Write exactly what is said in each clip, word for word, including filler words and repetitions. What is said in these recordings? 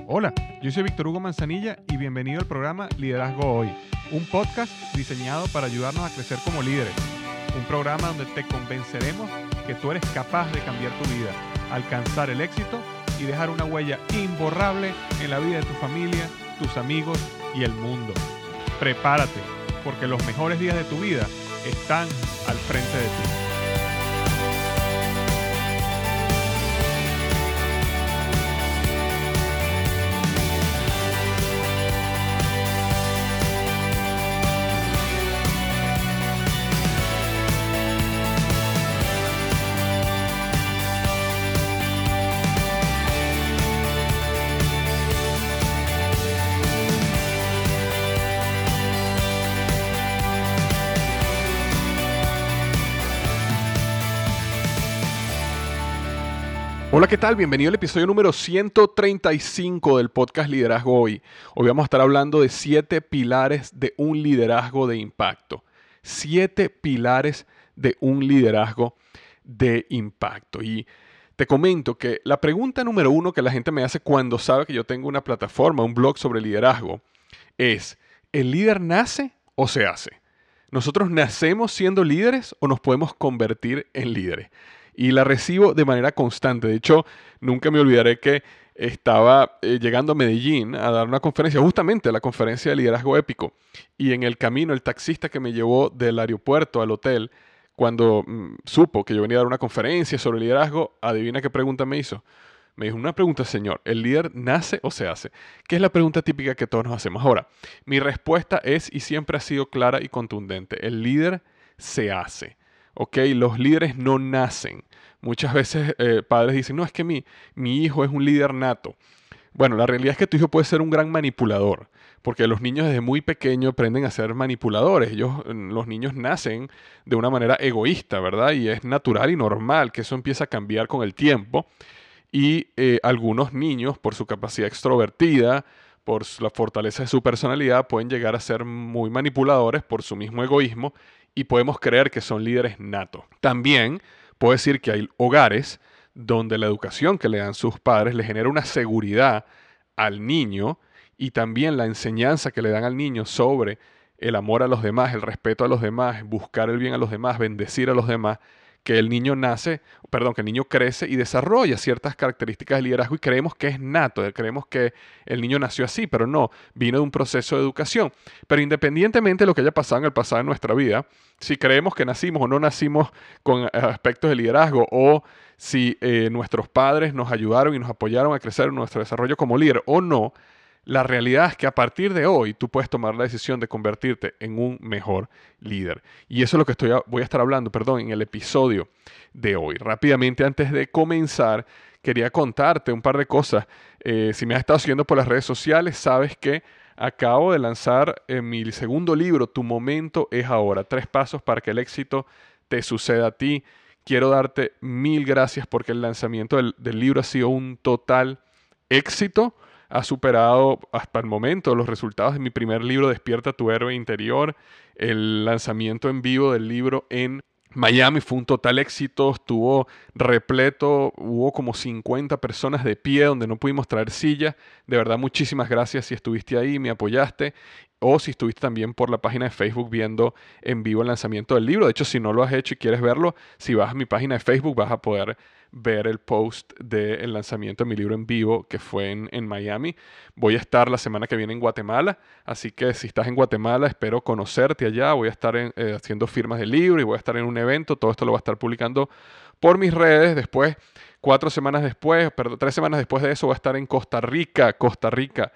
Hola, yo soy Víctor Hugo Manzanilla y bienvenido al programa Liderazgo Hoy, un podcast diseñado para ayudarnos a crecer como líderes. Un programa donde te convenceremos que tú eres capaz de cambiar tu vida, alcanzar el éxito y dejar una huella imborrable en la vida de tu familia, tus amigos y el mundo. Prepárate, porque los mejores días de tu vida están al frente de ti. Hola, ¿qué tal? Bienvenido al episodio número ciento treinta y cinco del podcast Liderazgo Hoy. Hoy vamos a estar hablando de siete pilares de un liderazgo de impacto. Siete pilares de un liderazgo de impacto. Y te comento que la pregunta número uno que la gente me hace cuando sabe que yo tengo una plataforma, un blog sobre liderazgo, es: ¿el líder nace o se hace? ¿Nosotros nacemos siendo líderes o nos podemos convertir en líderes? Y la recibo de manera constante. De hecho, nunca me olvidaré que estaba eh, llegando a Medellín a dar una conferencia, justamente la conferencia de liderazgo épico. Y en el camino, el taxista que me llevó del aeropuerto al hotel, cuando mm, supo que yo venía a dar una conferencia sobre liderazgo, adivina qué pregunta me hizo. Me dijo: una pregunta, señor, ¿el líder nace o se hace? Que es la pregunta típica que todos nos hacemos. Ahora, mi respuesta es, y siempre ha sido clara y contundente: el líder se hace. ¿Ok? Los líderes no nacen. Muchas veces eh, padres dicen: no, es que mi, mi hijo es un líder nato. Bueno, la realidad es que tu hijo puede ser un gran manipulador, porque los niños desde muy pequeños aprenden a ser manipuladores. Ellos, los niños nacen de una manera egoísta, ¿verdad? Y es natural y normal que eso empiece a cambiar con el tiempo. Y eh, algunos niños, por su capacidad extrovertida, por la fortaleza de su personalidad, pueden llegar a ser muy manipuladores por su mismo egoísmo y podemos creer que son líderes natos. También puedo decir que hay hogares donde la educación que le dan sus padres le genera una seguridad al niño, y también la enseñanza que le dan al niño sobre el amor a los demás, el respeto a los demás, buscar el bien a los demás, bendecir a los demás, que el niño nace, perdón, que el niño crece y desarrolla ciertas características de liderazgo y creemos que es nato, creemos que el niño nació así, pero no, vino de un proceso de educación. Pero independientemente de lo que haya pasado en el pasado en nuestra vida, si creemos que nacimos o no nacimos con aspectos de liderazgo, o si eh, nuestros padres nos ayudaron y nos apoyaron a crecer en nuestro desarrollo como líder o no, la realidad es que a partir de hoy tú puedes tomar la decisión de convertirte en un mejor líder. Y eso es lo que estoy a, voy a estar hablando, perdón, en el episodio de hoy. Rápidamente, antes de comenzar, quería contarte un par de cosas. Eh, si me has estado siguiendo por las redes sociales, sabes que acabo de lanzar eh, mi segundo libro, Tu Momento es Ahora. Tres pasos para que el éxito te suceda a ti. Quiero darte mil gracias porque el lanzamiento del, del libro ha sido un total éxito. Ha superado hasta el momento los resultados de mi primer libro, Despierta tu héroe interior. El lanzamiento en vivo del libro en Miami fue un total éxito, estuvo repleto, hubo como cincuenta personas de pie donde no pudimos traer sillas. De verdad, muchísimas gracias si estuviste ahí, me apoyaste, o si estuviste también por la página de Facebook viendo en vivo el lanzamiento del libro. De hecho, si no lo has hecho y quieres verlo, si vas a mi página de Facebook vas a poder ver el post del lanzamiento de mi libro en vivo que fue en, en Miami. Voy a estar la semana que viene en Guatemala, así que si estás en Guatemala espero conocerte allá. Voy a estar en, eh, haciendo firmas de libro y voy a estar en un evento. Todo esto lo voy a estar publicando por mis redes. Después, cuatro semanas después, perdón, tres semanas después de eso voy a estar en Costa Rica, Costa Rica.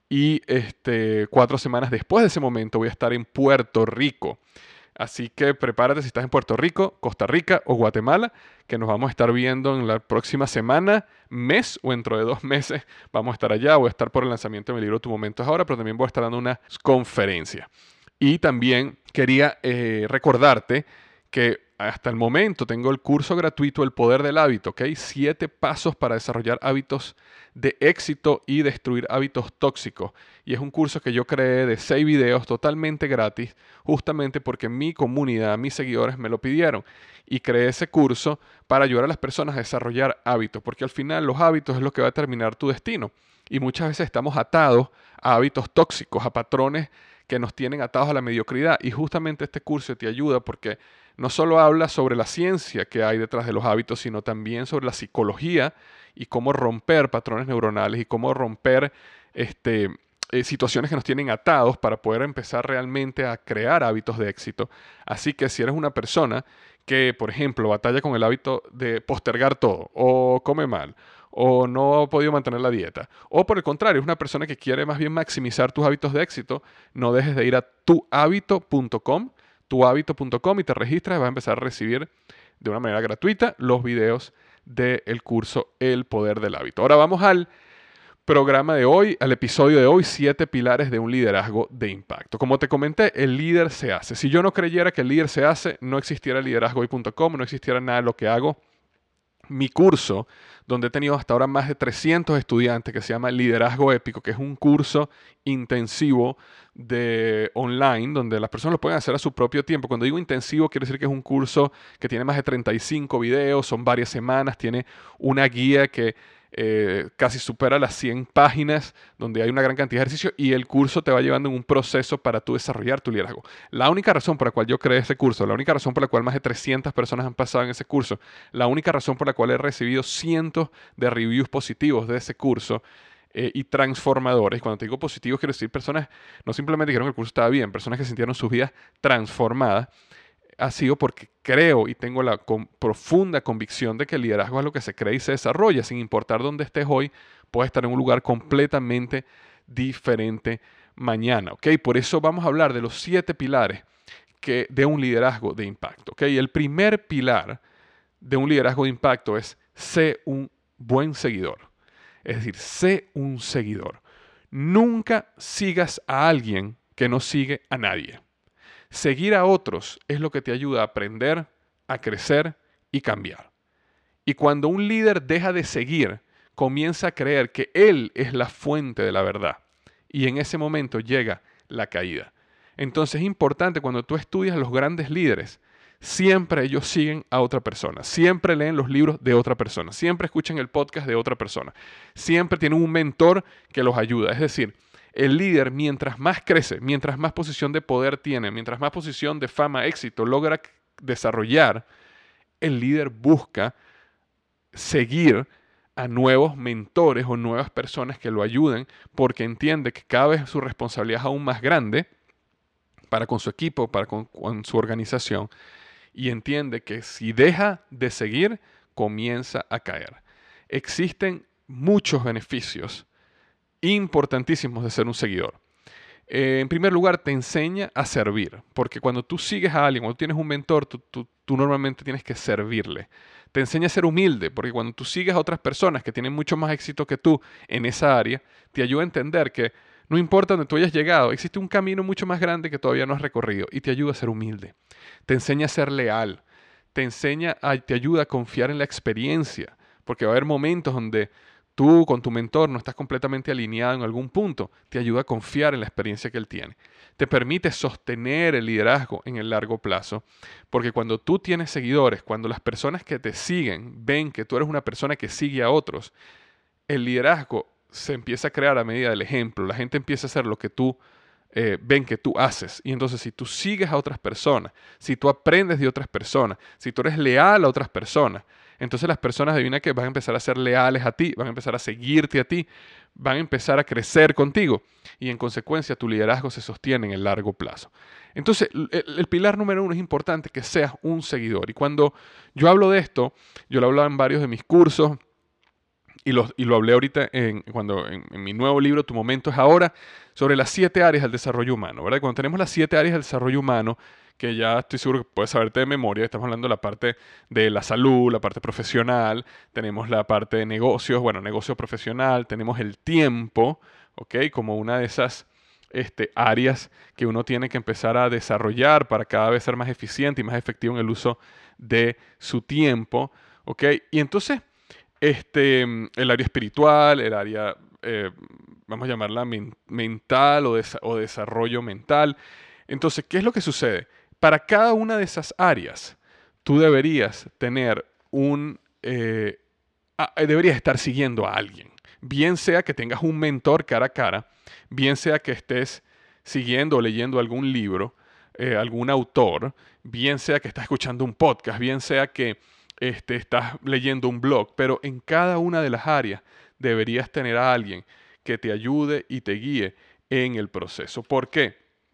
Y este, cuatro semanas después de ese momento voy a estar en Puerto Rico. Así que prepárate si estás en Puerto Rico, Costa Rica o Guatemala, que nos vamos a estar viendo en la próxima semana, mes o dentro de dos meses. Vamos a estar allá. Voy a estar por el lanzamiento de mi libro Tu Momento es Ahora, pero también voy a estar dando una conferencia. Y también quería eh, recordarte que hasta el momento tengo el curso gratuito El Poder del Hábito, ¿ok? Siete pasos para desarrollar hábitos de éxito y destruir hábitos tóxicos. Y es un curso que yo creé de seis videos totalmente gratis, justamente porque mi comunidad, mis seguidores me lo pidieron. Y creé ese curso para ayudar a las personas a desarrollar hábitos, porque al final los hábitos es lo que va a determinar tu destino. Y muchas veces estamos atados a hábitos tóxicos, a patrones que nos tienen atados a la mediocridad. Y justamente este curso te ayuda porque no solo habla sobre la ciencia que hay detrás de los hábitos, sino también sobre la psicología y cómo romper patrones neuronales y cómo romper este, eh, situaciones que nos tienen atados para poder empezar realmente a crear hábitos de éxito. Así que si eres una persona que, por ejemplo, batalla con el hábito de postergar todo, o come mal, o no ha podido mantener la dieta, o por el contrario, es una persona que quiere más bien maximizar tus hábitos de éxito, no dejes de ir a tu hábito punto com, tu hábito punto com y te registras y vas a empezar a recibir de una manera gratuita los videos del curso El Poder del Hábito. Ahora vamos al programa de hoy, al episodio de hoy, siete pilares de un liderazgo de impacto. Como te comenté, el líder se hace. Si yo no creyera que el líder se hace, no existiera liderazgo hoy punto com, no existiera nada de lo que hago. Mi curso, donde he tenido hasta ahora más de trescientos estudiantes, que se llama Liderazgo Épico, que es un curso intensivo de online, donde las personas lo pueden hacer a su propio tiempo. Cuando digo intensivo, quiere decir que es un curso que tiene más de treinta y cinco videos, son varias semanas, tiene una guía que eh, casi supera las cien páginas, donde hay una gran cantidad de ejercicios y el curso te va llevando en un proceso para tú desarrollar tu liderazgo. La única razón por la cual yo creé ese curso, la única razón por la cual más de trescientas personas han pasado en ese curso, la única razón por la cual he recibido cientos de reviews positivos de ese curso eh, y transformadores. Cuando te digo positivos, quiero decir personas no simplemente dijeron que el curso estaba bien, personas que sintieron sus vidas transformadas, ha sido porque creo y tengo la con, profunda convicción de que el liderazgo es lo que se cree y se desarrolla. Sin importar dónde estés hoy, puedes estar en un lugar completamente diferente mañana. ¿Okay? Por eso vamos a hablar de los siete pilares que, de un liderazgo de impacto. ¿Okay? El primer pilar de un liderazgo de impacto es sé un buen seguidor. Es decir, sé un seguidor. Nunca sigas a alguien que no sigue a nadie. Seguir a otros es lo que te ayuda a aprender, a crecer y cambiar. Y cuando un líder deja de seguir, comienza a creer que él es la fuente de la verdad. Y en ese momento llega la caída. Entonces es importante cuando tú estudias a los grandes líderes, siempre ellos siguen a otra persona, siempre leen los libros de otra persona, siempre escuchan el podcast de otra persona, siempre tienen un mentor que los ayuda. Es decir, el líder, mientras más crece, mientras más posición de poder tiene, mientras más posición de fama, éxito logra desarrollar, el líder busca seguir a nuevos mentores o nuevas personas que lo ayuden porque entiende que cada vez su responsabilidad es aún más grande para con su equipo, para con, con su organización y entiende que si deja de seguir, comienza a caer. Existen muchos beneficios importantísimos de ser un seguidor. Eh, en primer lugar, te enseña a servir, porque cuando tú sigues a alguien, cuando tienes un mentor, tú, tú, tú normalmente tienes que servirle. Te enseña a ser humilde, porque cuando tú sigues a otras personas que tienen mucho más éxito que tú en esa área, te ayuda a entender que no importa dónde tú hayas llegado, existe un camino mucho más grande que todavía no has recorrido y te ayuda a ser humilde. Te enseña a ser leal, te enseña a, te ayuda a confiar en la experiencia, porque va a haber momentos donde tú con tu mentor no estás completamente alineado en algún punto, te ayuda a confiar en la experiencia que él tiene. Te permite sostener el liderazgo en el largo plazo, porque cuando tú tienes seguidores, cuando las personas que te siguen ven que tú eres una persona que sigue a otros, el liderazgo se empieza a crear a medida del ejemplo. La gente empieza a hacer lo que tú eh, ven que tú haces. Y entonces si tú sigues a otras personas, si tú aprendes de otras personas, si tú eres leal a otras personas, entonces las personas adivina que van a empezar a ser leales a ti, van a empezar a seguirte a ti, van a empezar a crecer contigo y en consecuencia tu liderazgo se sostiene en el largo plazo. Entonces el, el pilar número uno es importante que seas un seguidor. Y cuando yo hablo de esto, yo lo he hablado en varios de mis cursos y lo, y lo hablé ahorita en, cuando, en, en mi nuevo libro, Tu Momento es Ahora, sobre las siete áreas del desarrollo humano, ¿verdad? Cuando tenemos las siete áreas del desarrollo humano, que ya estoy seguro que puedes saberte de memoria, estamos hablando de la parte de la salud, la parte profesional, tenemos la parte de negocios, bueno, negocio profesional, tenemos el tiempo, ¿ok? Como una de esas este, áreas que uno tiene que empezar a desarrollar para cada vez ser más eficiente y más efectivo en el uso de su tiempo, ¿ok? Y entonces, este, el área espiritual, el área, eh, vamos a llamarla men mental o, des o desarrollo mental. Entonces, ¿qué es lo que sucede? Para cada una de esas áreas, tú deberías tener un, eh, a, deberías estar siguiendo a alguien. Bien sea que tengas un mentor cara a cara, bien sea que estés siguiendo o leyendo algún libro, eh, algún autor, bien sea que estás escuchando un podcast, bien sea que este, estás leyendo un blog, pero en cada una de las áreas deberías tener a alguien que te ayude y te guíe en el proceso. ¿Por qué?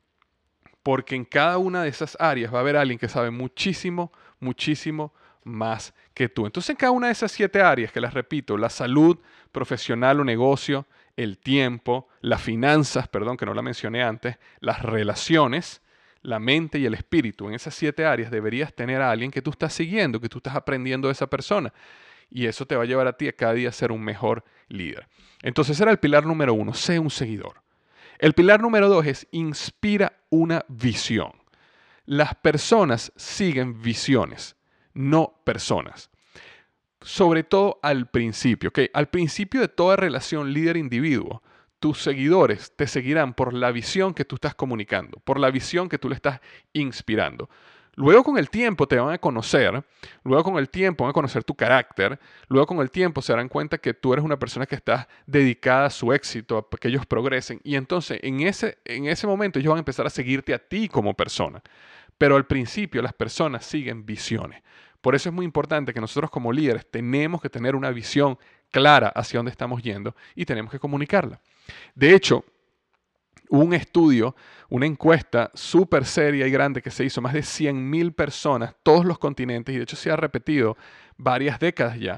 Porque en cada una de esas áreas va a haber alguien que sabe muchísimo, muchísimo más que tú. Entonces, en cada una de esas siete áreas, que las repito, la salud, profesional o negocio, el tiempo, las finanzas, perdón, que no la mencioné antes, las relaciones, la mente y el espíritu, en esas siete áreas deberías tener a alguien que tú estás siguiendo, que tú estás aprendiendo de esa persona. Y eso te va a llevar a ti a cada día a ser un mejor líder. Entonces, ese era el pilar número uno, sé un seguidor. El pilar número dos es inspira una visión. Las personas siguen visiones, no personas. Sobre todo al principio, ¿ok? Al principio de toda relación líder-individuo, tus seguidores te seguirán por la visión que tú estás comunicando, por la visión que tú le estás inspirando. Luego con el tiempo te van a conocer, luego con el tiempo van a conocer tu carácter, luego con el tiempo se darán cuenta que tú eres una persona que está dedicada a su éxito, a que ellos progresen, y entonces en ese, en ese momento ellos van a empezar a seguirte a ti como persona. Pero al principio las personas siguen visiones. Por eso es muy importante que nosotros como líderes tenemos que tener una visión clara hacia dónde estamos yendo y tenemos que comunicarla. De hecho, hubo un estudio, una encuesta súper seria y grande que se hizo, más de cien mil personas, todos los continentes, y de hecho se ha repetido varias décadas ya.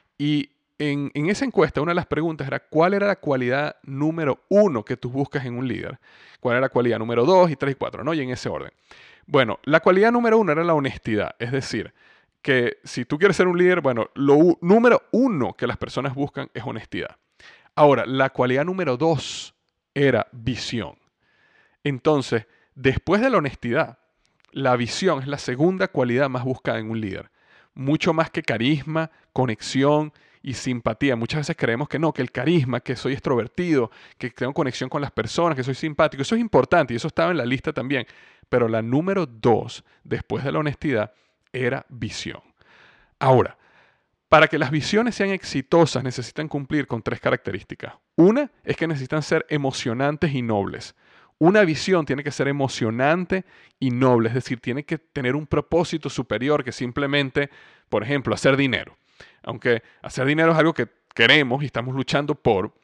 Y en, en esa encuesta una de las preguntas era ¿cuál era la cualidad número uno que tú buscas en un líder? ¿Cuál era la cualidad número dos y tres y cuatro? ¿No? Y en ese orden. Bueno, la cualidad número uno era la honestidad, es decir, que si tú quieres ser un líder, bueno, lo número uno que las personas buscan es honestidad. Ahora, la cualidad número dos era visión. Entonces, después de la honestidad, la visión es la segunda cualidad más buscada en un líder. Mucho más que carisma, conexión y simpatía. Muchas veces creemos que no, que el carisma, que soy extrovertido, que tengo conexión con las personas, que soy simpático. Eso es importante y eso estaba en la lista también. Pero la número dos, después de la honestidad, era visión. Ahora, para que las visiones sean exitosas necesitan cumplir con tres características. Una es que necesitan ser emocionantes y nobles. Una visión tiene que ser emocionante y noble, es decir, tiene que tener un propósito superior que simplemente, por ejemplo, hacer dinero. Aunque hacer dinero es algo que queremos y estamos luchando por,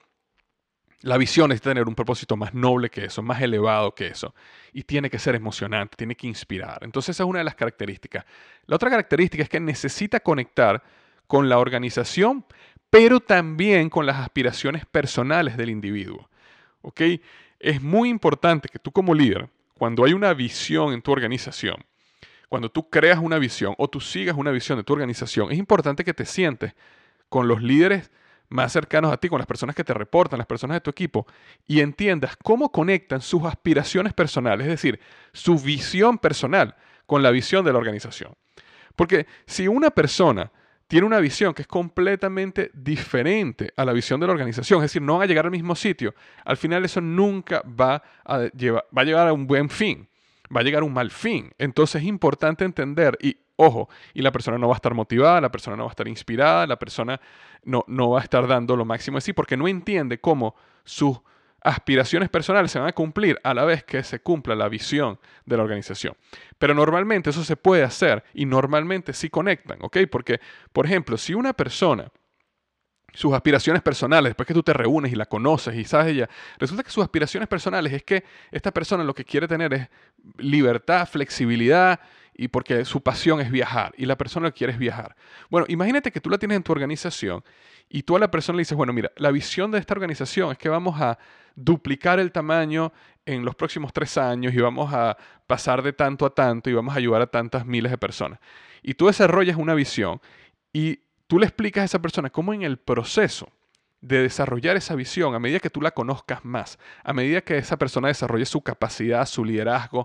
la visión necesita tener un propósito más noble que eso, más elevado que eso. Y tiene que ser emocionante, tiene que inspirar. Entonces esa es una de las características. La otra característica es que necesita conectar con la organización, pero también con las aspiraciones personales del individuo. ¿Ok? Es muy importante que tú como líder, cuando hay una visión en tu organización, cuando tú creas una visión o tú sigas una visión de tu organización, es importante que te sientes con los líderes más cercanos a ti, con las personas que te reportan, las personas de tu equipo, y entiendas cómo conectan sus aspiraciones personales, es decir, su visión personal con la visión de la organización. Porque si una persona tiene una visión que es completamente diferente a la visión de la organización, es decir, no van a llegar al mismo sitio, al final eso nunca va a llevar, va a llegar a un buen fin, va a llegar a un mal fin. Entonces es importante entender, y ojo, y la persona no va a estar motivada, la persona no va a estar inspirada, la persona no, no va a estar dando lo máximo de sí, porque no entiende cómo sus aspiraciones personales se van a cumplir a la vez que se cumpla la visión de la organización. Pero normalmente eso se puede hacer y normalmente sí conectan, ¿ok? Porque, por ejemplo, si una persona, sus aspiraciones personales, después que tú te reúnes y la conoces y sabes ella, resulta que sus aspiraciones personales es que esta persona lo que quiere tener es libertad, flexibilidad, y porque su pasión es viajar y la persona lo que quiere es viajar. Bueno, imagínate que tú la tienes en tu organización y tú a la persona le dices, bueno, mira, la visión de esta organización es que vamos a duplicar el tamaño en los próximos tres años y vamos a pasar de tanto a tanto y vamos a ayudar a tantas miles de personas. Y tú desarrollas una visión y tú le explicas a esa persona cómo en el proceso de desarrollar esa visión, a medida que tú la conozcas más, a medida que esa persona desarrolle su capacidad, su liderazgo,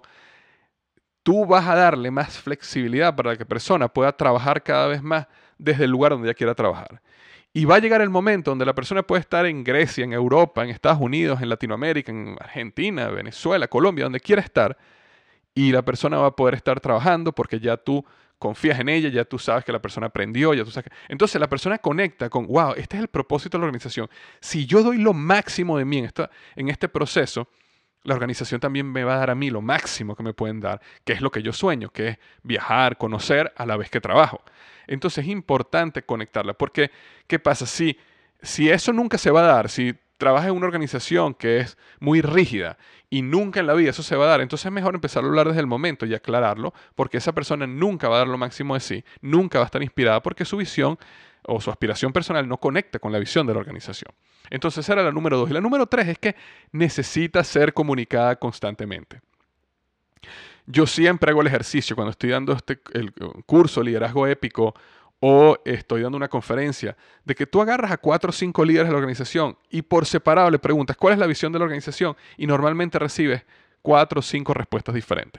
tú vas a darle más flexibilidad para que la persona pueda trabajar cada vez más desde el lugar donde ella quiera trabajar. Y va a llegar el momento donde la persona puede estar en Grecia, en Europa, en Estados Unidos, en Latinoamérica, en Argentina, Venezuela, Colombia, donde quiera estar, y la persona va a poder estar trabajando porque ya tú confías en ella, ya tú sabes que la persona aprendió, ya tú sabes que... Entonces la persona conecta con, wow, este es el propósito de la organización. Si yo doy lo máximo de mí en, esta, en este proceso, la organización también me va a dar a mí lo máximo que me pueden dar, que es lo que yo sueño, que es viajar, conocer a la vez que trabajo. Entonces es importante conectarla, porque ¿qué pasa? Si, si eso nunca se va a dar, si trabajas en una organización que es muy rígida y nunca en la vida eso se va a dar, entonces es mejor empezar a hablar desde el momento y aclararlo, porque esa persona nunca va a dar lo máximo de sí, nunca va a estar inspirada porque su visión o su aspiración personal no conecta con la visión de la organización. Entonces esa era la número dos. Y la número tres es que necesita ser comunicada constantemente. Yo siempre hago el ejercicio cuando estoy dando este, el curso Liderazgo Épico o estoy dando una conferencia, de que tú agarras a cuatro o cinco líderes de la organización y por separado le preguntas cuál es la visión de la organización y normalmente recibes cuatro o cinco respuestas diferentes.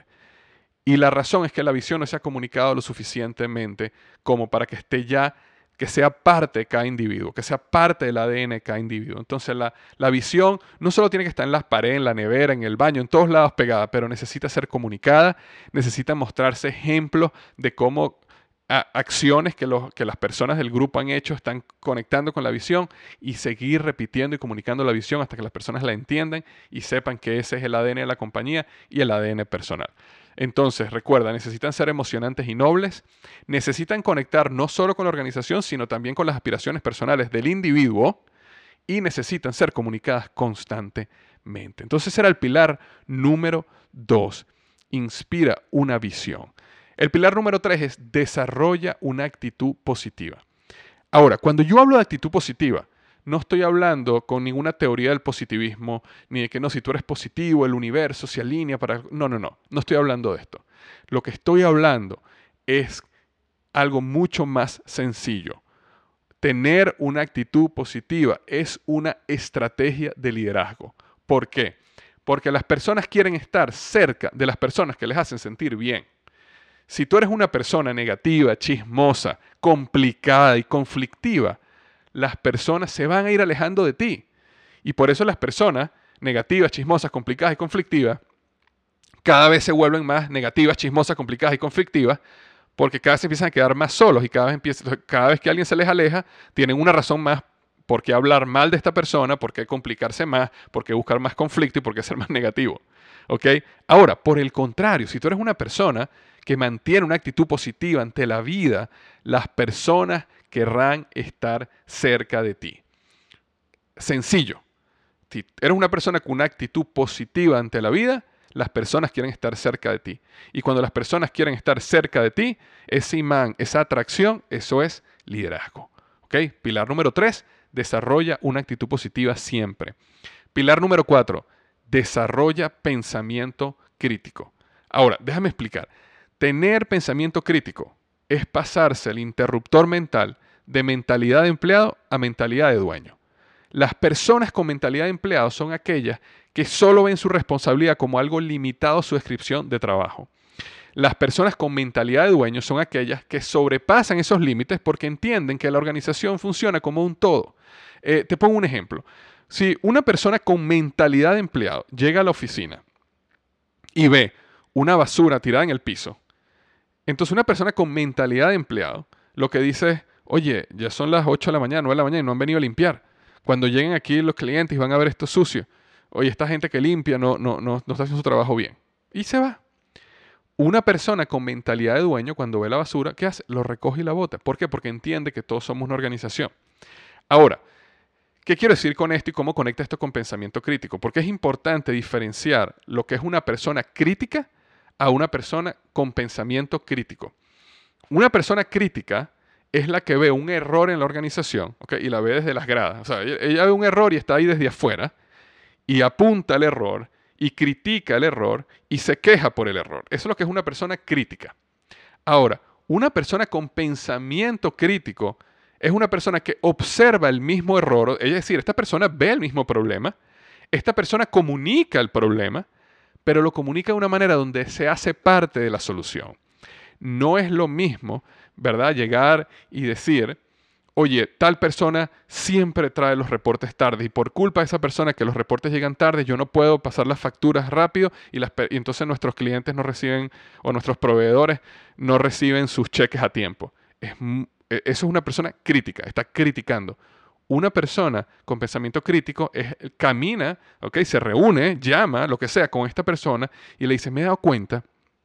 Y la razón es que la visión no se ha comunicado lo suficientemente como para que esté ya, que sea parte de cada individuo, que sea parte del A D N de cada individuo. Entonces la, la visión no solo tiene que estar en las paredes, en la nevera, en el baño, en todos lados pegada, pero necesita ser comunicada, necesita mostrarse ejemplos de cómo a, acciones que, los, que las personas del grupo han hecho están conectando con la visión y seguir repitiendo y comunicando la visión hasta que las personas la entiendan y sepan que ese es el A D N de la compañía y el A D N personal. Entonces, recuerda, necesitan ser emocionantes y nobles, necesitan conectar no solo con la organización, sino también con las aspiraciones personales del individuo y necesitan ser comunicadas constantemente. Entonces, ese era el pilar número dos, inspira una visión. El pilar número tres es desarrolla una actitud positiva. Ahora, cuando yo hablo de actitud positiva, no estoy hablando con ninguna teoría del positivismo, ni de que no, si tú eres positivo, el universo se alinea para... No, no, no, no estoy hablando de esto. Lo que estoy hablando es algo mucho más sencillo. Tener una actitud positiva es una estrategia de liderazgo. ¿Por qué? Porque las personas quieren estar cerca de las personas que les hacen sentir bien. Si tú eres una persona negativa, chismosa, complicada y conflictiva, las personas se van a ir alejando de ti. Y por eso las personas negativas, chismosas, complicadas y conflictivas, cada vez se vuelven más negativas, chismosas, complicadas y conflictivas, porque cada vez se empiezan a quedar más solos y cada vez, empieza, cada vez que alguien se les aleja, tienen una razón más por qué hablar mal de esta persona, por qué complicarse más, por qué buscar más conflicto y por qué ser más negativo. ¿Ok? Ahora, por el contrario, si tú eres una persona que mantiene una actitud positiva ante la vida, las personas querrán estar cerca de ti. Sencillo. Si eres una persona con una actitud positiva ante la vida, las personas quieren estar cerca de ti. Y cuando las personas quieren estar cerca de ti, ese imán, esa atracción, eso es liderazgo. ¿Ok? Pilar número tres, desarrolla una actitud positiva siempre. Pilar número cuatro, desarrolla pensamiento crítico. Ahora, déjame explicar. Tener pensamiento crítico es pasarse el interruptor mental de mentalidad de empleado a mentalidad de dueño. Las personas con mentalidad de empleado son aquellas que solo ven su responsabilidad como algo limitado a su descripción de trabajo. Las personas con mentalidad de dueño son aquellas que sobrepasan esos límites porque entienden que la organización funciona como un todo. Eh, te pongo un ejemplo. Si una persona con mentalidad de empleado llega a la oficina y ve una basura tirada en el piso, entonces una persona con mentalidad de empleado lo que dice es, oye, ya son las ocho de la mañana, nueve de la mañana y no han venido a limpiar. Cuando lleguen aquí los clientes y van a ver esto sucio, oye, esta gente que limpia no, no, no, no está haciendo su trabajo bien. Y se va. Una persona con mentalidad de dueño, cuando ve la basura, ¿qué hace? Lo recoge y la bota. ¿Por qué? Porque entiende que todos somos una organización. Ahora, ¿qué quiero decir con esto y cómo conecta esto con pensamiento crítico? Porque es importante diferenciar lo que es una persona crítica a una persona con pensamiento crítico. Una persona crítica es la que ve un error en la organización, ¿okay? Y la ve desde las gradas. O sea, ella, ella ve un error y está ahí desde afuera y apunta el error y critica el error y se queja por el error. Eso es lo que es una persona crítica. Ahora, una persona con pensamiento crítico es una persona que observa el mismo error, es decir, esta persona ve el mismo problema, esta persona comunica el problema, pero lo comunica de una manera donde se hace parte de la solución. No es lo mismo, ¿verdad?, llegar y decir, oye, tal persona siempre trae los reportes tarde y por culpa de esa persona que los reportes llegan tarde, yo no puedo pasar las facturas rápido y, las, y entonces nuestros clientes no reciben o nuestros proveedores no reciben sus cheques a tiempo. Es, eso es una persona crítica, está criticando. Una persona con pensamiento crítico es, camina, ¿okay? Se reúne, llama, lo que sea, con esta persona y le dice, me he dado cuenta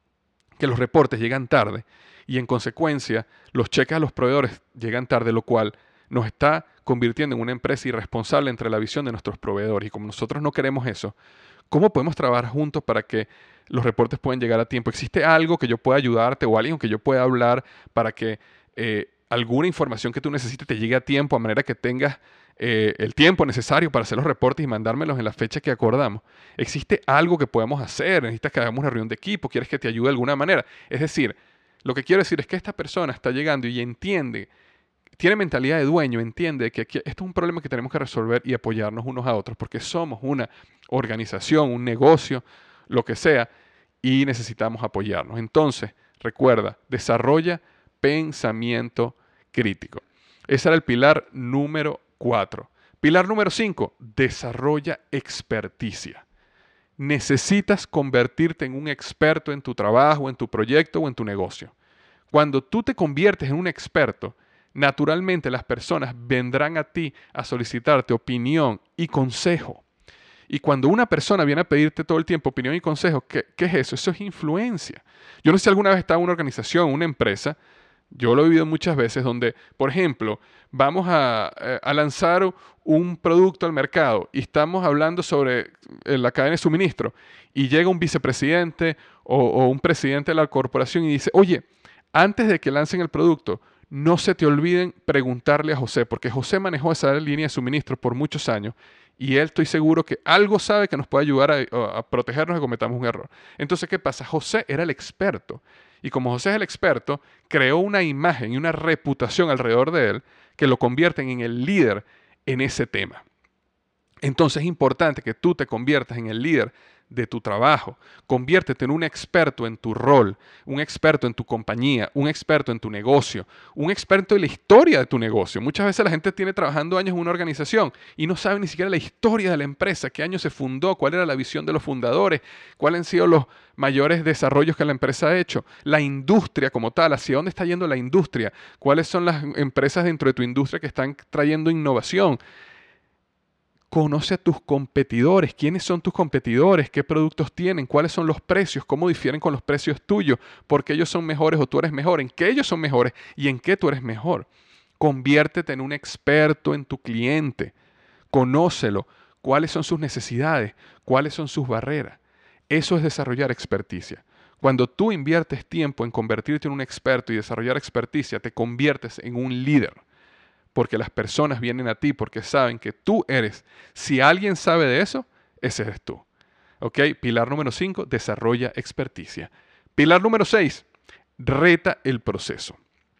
que los reportes llegan tarde y en consecuencia los cheques a los proveedores llegan tarde, lo cual nos está convirtiendo en una empresa irresponsable entre la visión de nuestros proveedores. Y como nosotros no queremos eso, ¿cómo podemos trabajar juntos para que los reportes puedan llegar a tiempo? ¿Existe algo que yo pueda ayudarte o alguien que yo pueda hablar para que eh, alguna información que tú necesites te llegue a tiempo, a manera que tengas eh, el tiempo necesario para hacer los reportes y mandármelos en la fecha que acordamos? ¿Existe algo que podamos hacer? ¿Necesitas que hagamos una reunión de equipo? ¿Quieres que te ayude de alguna manera? Es decir, lo que quiero decir es que esta persona está llegando y entiende, tiene mentalidad de dueño, entiende que aquí, esto es un problema que tenemos que resolver y apoyarnos unos a otros, porque somos una organización, un negocio, lo que sea, y necesitamos apoyarnos. Entonces, recuerda, desarrolla pensamiento crítico. Ese era el pilar número cuatro. Pilar número cinco, desarrolla experticia. Necesitas convertirte en un experto en tu trabajo, en tu proyecto o en tu negocio. Cuando tú te conviertes en un experto, naturalmente las personas vendrán a ti a solicitarte opinión y consejo. Y cuando una persona viene a pedirte todo el tiempo opinión y consejo, ¿qué, qué es eso? Eso es influencia. Yo no sé si alguna vez estaba en una organización, una empresa, yo lo he vivido muchas veces, donde, por ejemplo, vamos a, a lanzar un producto al mercado y estamos hablando sobre la cadena de suministro y llega un vicepresidente o, o un presidente de la corporación y dice, oye, antes de que lancen el producto, no se te olviden preguntarle a José, porque José manejó esa línea de suministro por muchos años y él, estoy seguro que algo sabe que nos puede ayudar a, a protegernos de que cometamos un error. Entonces, ¿qué pasa? José era el experto. Y como José es el experto, creó una imagen y una reputación alrededor de él que lo convierten en el líder en ese tema. Entonces es importante que tú te conviertas en el líder de tu trabajo. Conviértete en un experto en tu rol, un experto en tu compañía, un experto en tu negocio, un experto en la historia de tu negocio. Muchas veces la gente tiene trabajando años en una organización y no sabe ni siquiera la historia de la empresa, qué año se fundó, cuál era la visión de los fundadores, cuáles han sido los mayores desarrollos que la empresa ha hecho, la industria como tal, hacia dónde está yendo la industria, cuáles son las empresas dentro de tu industria que están trayendo innovación. Conoce a tus competidores, quiénes son tus competidores, qué productos tienen, cuáles son los precios, cómo difieren con los precios tuyos, por qué ellos son mejores o tú eres mejor, en qué ellos son mejores y en qué tú eres mejor. Conviértete en un experto en tu cliente, conócelo, cuáles son sus necesidades, cuáles son sus barreras. Eso es desarrollar experticia. Cuando tú inviertes tiempo en convertirte en un experto y desarrollar experticia, te conviertes en un líder. Porque las personas vienen a ti porque saben que tú eres. Si alguien sabe de eso, ese eres tú. ¿Ok? Pilar número cinco, desarrolla experticia. Pilar número seis, reta el proceso.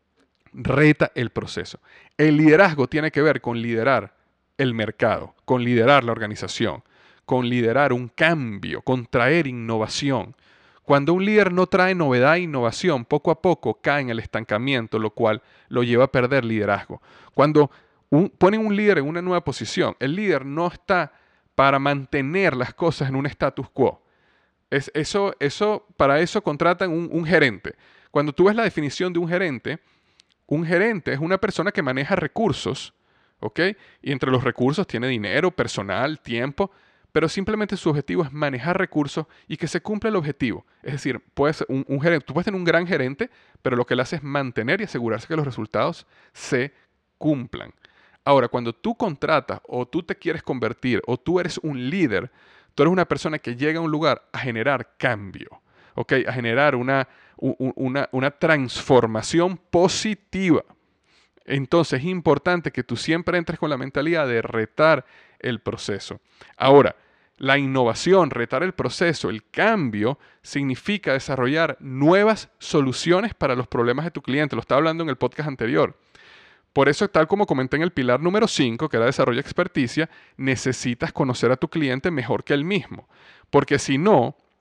Reta el proceso. El liderazgo tiene que ver con liderar el mercado, con liderar la organización, con liderar un cambio, con traer innovación. Cuando un líder no trae novedad e innovación, poco a poco cae en el estancamiento, lo cual lo lleva a perder liderazgo. Cuando un, ponen un líder en una nueva posición, el líder no está para mantener las cosas en un status quo. Es, eso, eso, para eso contratan un, un gerente. Cuando tú ves la definición de un gerente, un gerente es una persona que maneja recursos, ¿ok? Y entre los recursos tiene dinero, personal, tiempo, pero simplemente su objetivo es manejar recursos y que se cumpla el objetivo. Es decir, puedes, un, un gerente, tú puedes tener un gran gerente, pero lo que él hace es mantener y asegurarse que los resultados se cumplan. Ahora, cuando tú contratas o tú te quieres convertir o tú eres un líder, tú eres una persona que llega a un lugar a generar cambio, ¿ok? A generar una, una, una transformación positiva. Entonces es importante que tú siempre entres con la mentalidad de retar el proceso. Ahora, la innovación, retar el proceso, el cambio, significa desarrollar nuevas soluciones para los problemas de tu cliente. Lo estaba hablando en el podcast anterior. Por eso, tal como comenté en el pilar número cinco, que era desarrollo experticia, necesitas conocer a tu cliente mejor que él mismo. Porque si no,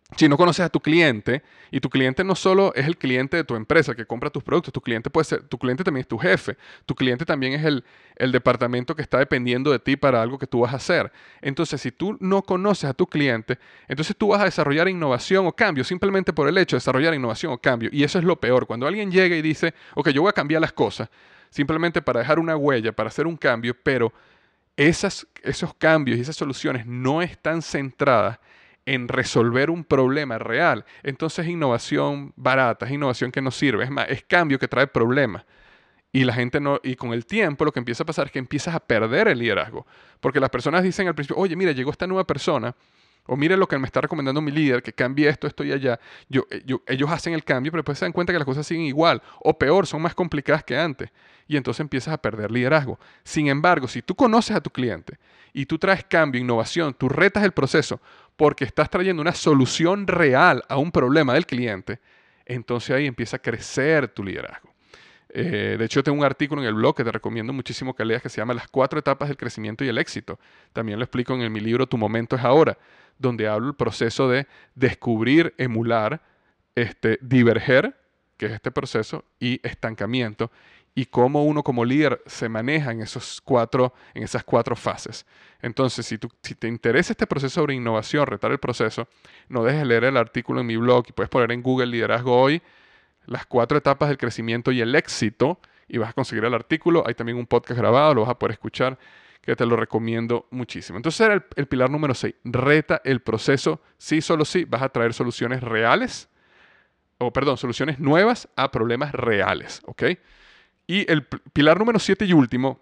Si no conoces a tu cliente, y tu cliente no solo es el cliente de tu empresa que compra tus productos, tu cliente puede ser, tu cliente también es tu jefe, tu cliente también es el, el departamento que está dependiendo de ti para algo que tú vas a hacer. Entonces, si tú no conoces a tu cliente, entonces tú vas a desarrollar innovación o cambio simplemente por el hecho de desarrollar innovación o cambio. Y eso es lo peor. Cuando alguien llega y dice, ok, yo voy a cambiar las cosas, simplemente para dejar una huella, para hacer un cambio, pero esas, esos cambios y esas soluciones no están centradas en resolver un problema real, entonces es innovación barata, es innovación que no sirve, es más, es cambio que trae problemas. Y la gente no, y con el tiempo lo que empieza a pasar es que empiezas a perder el liderazgo. Porque las personas dicen al principio, oye, mira, llegó esta nueva persona, o mire lo que me está recomendando mi líder, que cambie esto, esto y allá. Yo, eh, yo- ellos hacen el cambio, pero después se dan cuenta que las cosas siguen igual, o peor, son más complicadas que antes. Y entonces empiezas a perder liderazgo. Sin embargo, si tú conoces a tu cliente y tú traes cambio, innovación, tú retas el proceso porque estás trayendo una solución real a un problema del cliente, entonces ahí empieza a crecer tu liderazgo. Eh, de hecho, tengo un artículo en el blog que te recomiendo muchísimo que leas que se llama Las cuatro etapas del crecimiento y el éxito. También lo explico en mi libro Tu momento es ahora, donde hablo del proceso de descubrir, emular, este, diverger, que es este proceso, y estancamiento, y cómo uno como líder se maneja en, esos cuatro, en esas cuatro fases. Entonces, si, tú, si te interesa este proceso sobre innovación, retar el proceso, no dejes de leer el artículo en mi blog y puedes poner en Google Liderazgo Hoy las cuatro etapas del crecimiento y el éxito y vas a conseguir el artículo. Hay también un podcast grabado, lo vas a poder escuchar, que te lo recomiendo muchísimo. Entonces era el, el pilar número seis. Reta el proceso. Sí, solo sí, vas a traer soluciones reales, o perdón, soluciones nuevas a problemas reales. ¿Ok? Y el p- pilar número siete y último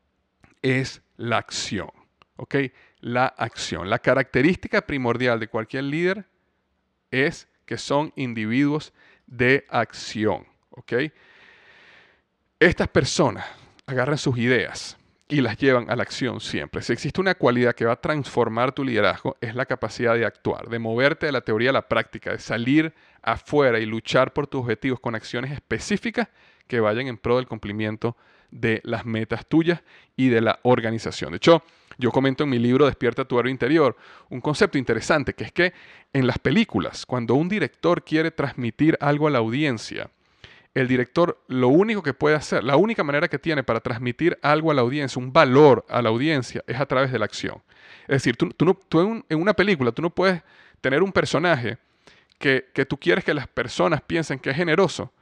es la acción. ¿Ok? La acción. La característica primordial de cualquier líder es que son individuos de acción. ¿Ok? Estas personas agarran sus ideas y las llevan a la acción siempre. Si existe una cualidad que va a transformar tu liderazgo, es la capacidad de actuar, de moverte de la teoría a la práctica, de salir afuera y luchar por tus objetivos con acciones específicas que vayan en pro del cumplimiento de las metas tuyas y de la organización. De hecho, yo comento en mi libro Despierta tu héroe interior un concepto interesante, que es que en las películas, cuando un director quiere transmitir algo a la audiencia, el director lo único que puede hacer, la única manera que tiene para transmitir algo a la audiencia, un valor a la audiencia, es a través de la acción. Es decir, tú, tú no- tú en, un- en una película tú no puedes tener un personaje que, que tú quieres que las personas piensen que es generoso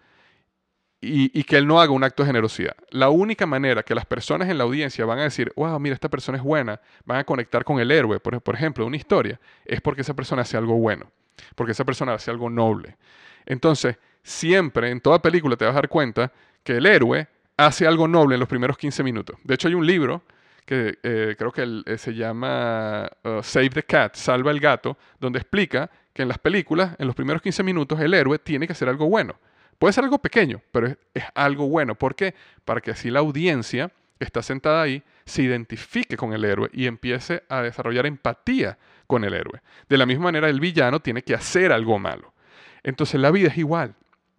y, y que él no haga un acto de generosidad. La única manera que las personas en la audiencia van a decir, wow, mira, esta persona es buena, van a conectar con el héroe, por, por ejemplo, de una historia, es porque esa persona hace algo bueno, porque esa persona hace algo noble. Entonces, siempre en toda película te vas a dar cuenta que el héroe hace algo noble en los primeros quince minutos. De hecho, hay un libro que eh, creo que el- eh, se llama uh, Save the Cat, Salva el Gato, donde explica que en las películas, en los primeros quince minutos, el héroe tiene que hacer algo bueno. Puede ser algo pequeño, pero es, es algo bueno. ¿Por qué? Para que así la audiencia que está sentada ahí se identifique con el héroe y empiece a desarrollar empatía con el héroe. De la misma manera, el villano tiene que hacer algo malo. Entonces la vida es igual.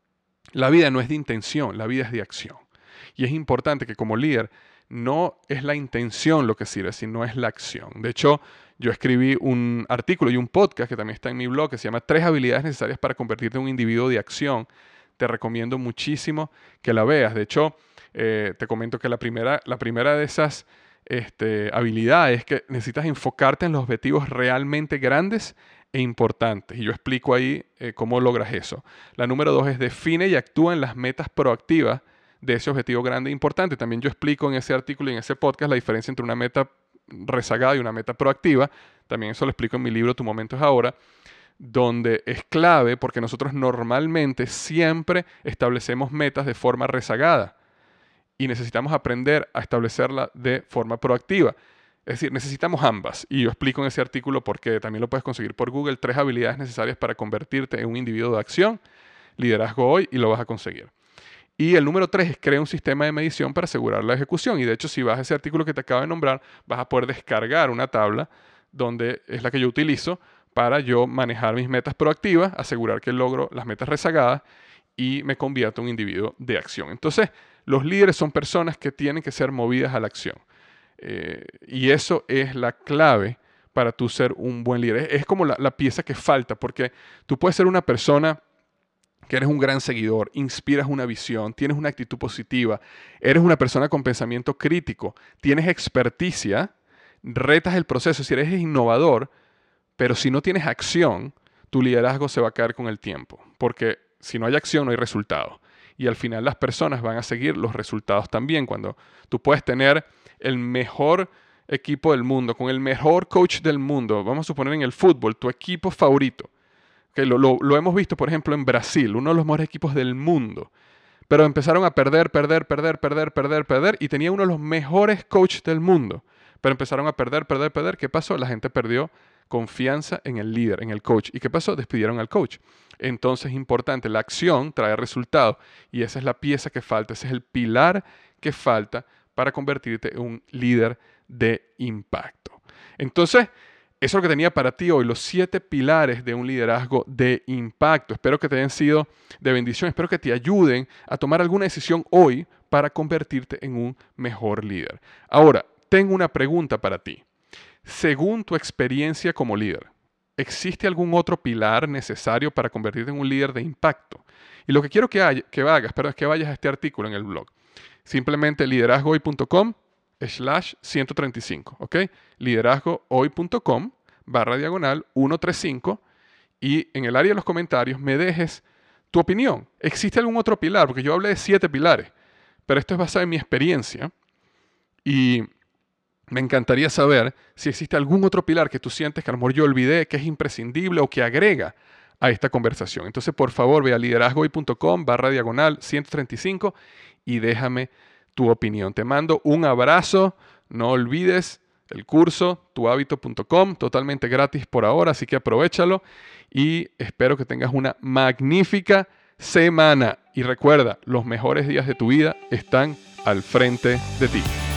La vida no es de intención, la vida es de acción. Y es importante que como líder no es la intención lo que sirve, sino es la acción. De hecho, yo escribí un artículo y un podcast que también está en mi blog que se llama Tres habilidades necesarias para convertirte en un individuo de acción. Te recomiendo muchísimo que la veas. De hecho, eh, te comento que la primera, la primera de esas este, habilidades es que necesitas enfocarte en los objetivos realmente grandes e importantes. Y yo explico ahí eh, cómo logras eso. La número dos es define y actúa en las metas proactivas de ese objetivo grande e importante. También yo explico en ese artículo y en ese podcast la diferencia entre una meta rezagada y una meta proactiva. También eso lo explico en mi libro Tu momento es ahora, donde es clave porque nosotros normalmente siempre establecemos metas de forma rezagada y necesitamos aprender a establecerla de forma proactiva. Es decir, necesitamos ambas. Y yo explico en ese artículo porque también lo puedes conseguir por Google, tres habilidades necesarias para convertirte en un individuo de acción, liderazgo hoy, y lo vas a conseguir. Y el número tres es crear un sistema de medición para asegurar la ejecución. Y de hecho, si vas a ese artículo que te acabo de nombrar, vas a poder descargar una tabla donde es la que yo utilizo para yo manejar mis metas proactivas, asegurar que logro las metas rezagadas y me convierto en un individuo de acción. Entonces, los líderes son personas que tienen que ser movidas a la acción. Eh, y eso es la clave para tú ser un buen líder. Es, es como la, la pieza que falta, porque tú puedes ser una persona que eres un gran seguidor, inspiras una visión, tienes una actitud positiva, eres una persona con pensamiento crítico, tienes experticia, retas el proceso, si eres innovador, pero si no tienes acción, tu liderazgo se va a caer con el tiempo, porque si no hay acción no hay resultado. Y al final las personas van a seguir los resultados también. Cuando tú puedes tener el mejor equipo del mundo, con el mejor coach del mundo, vamos a suponer en el fútbol, tu equipo favorito. Okay, lo, lo, lo hemos visto, por ejemplo, en Brasil, uno de los mejores equipos del mundo. Pero empezaron a perder, perder, perder, perder, perder, perder, y tenía uno de los mejores coaches del mundo. Pero empezaron a perder, perder, perder. ¿Qué pasó? La gente perdió confianza en el líder, en el coach. ¿Y qué pasó? Despidieron al coach. Entonces es importante, la acción trae resultados. Y esa es la pieza que falta, ese es el pilar que falta para convertirte en un líder de impacto. Entonces, eso es lo que tenía para ti hoy, los siete pilares de un liderazgo de impacto. Espero que te hayan sido de bendición, espero que te ayuden a tomar alguna decisión hoy para convertirte en un mejor líder. Ahora, tengo una pregunta para ti. Según tu experiencia como líder, ¿existe algún otro pilar necesario para convertirte en un líder de impacto? Y lo que quiero que, haya, que hagas, perdón, es que vayas a este artículo en el blog. Simplemente liderazgohoy punto com slash ciento treinta y cinco, ¿ok? liderazgohoy punto com barra diagonal ciento treinta y cinco y en el área de los comentarios me dejes tu opinión. ¿Existe algún otro pilar? Porque yo hablé de siete pilares, pero esto es basado en mi experiencia y me encantaría saber si existe algún otro pilar que tú sientes que a lo mejor yo olvidé, que es imprescindible o que agrega a esta conversación. Entonces, por favor, ve a liderazgohoy punto com barra diagonal ciento treinta y cinco y déjame tu opinión. Te mando un abrazo. No olvides el curso tu hábito punto com, totalmente gratis por ahora, así que aprovéchalo y espero que tengas una magnífica semana. Y recuerda, los mejores días de tu vida están al frente de ti.